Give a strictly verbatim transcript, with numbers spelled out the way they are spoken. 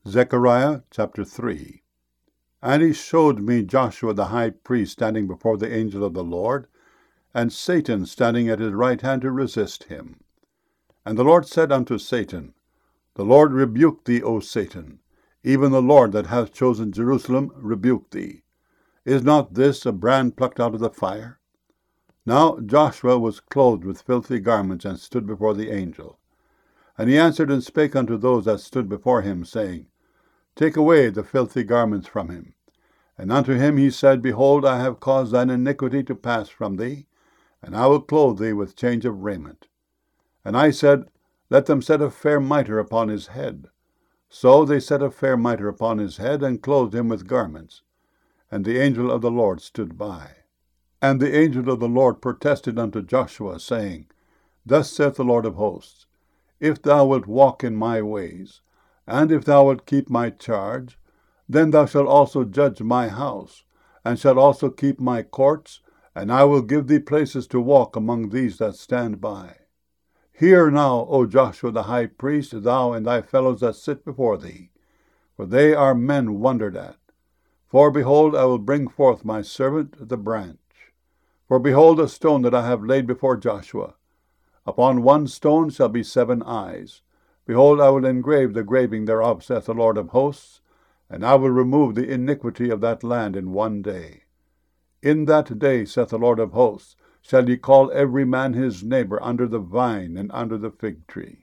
Zechariah chapter three. And he showed me Joshua the high priest standing before the angel of the Lord, and Satan standing at his right hand to resist him. And the Lord said unto Satan, The Lord rebuke thee, O Satan, even the Lord that hath chosen Jerusalem rebuke thee. Is not this a brand plucked out of the fire? Now Joshua was clothed with filthy garments, and stood before the angel. And he answered and spake unto those that stood before him, saying, Take away the filthy garments from him. And unto him he said, Behold, I have caused thine iniquity to pass from thee, and I will clothe thee with change of raiment. And I said, Let them set a fair mitre upon his head. So they set a fair mitre upon his head, and clothed him with garments. And the angel of the Lord stood by. And the angel of the Lord protested unto Joshua, saying, Thus saith the Lord of hosts, If thou wilt walk in my ways, and if thou wilt keep my charge, then thou shalt also judge my house, and shalt also keep my courts, and I will give thee places to walk among these that stand by. Hear now, O Joshua the high priest, thou and thy fellows that sit before thee, for they are men wondered at. For behold, I will bring forth my servant the branch. For behold, a stone that I have laid before Joshua. Upon one stone shall be seven eyes. Behold, I will engrave the graving thereof, saith the Lord of hosts, and I will remove the iniquity of that land in one day. In that day, saith the Lord of hosts, shall ye call every man his neighbor under the vine and under the fig tree.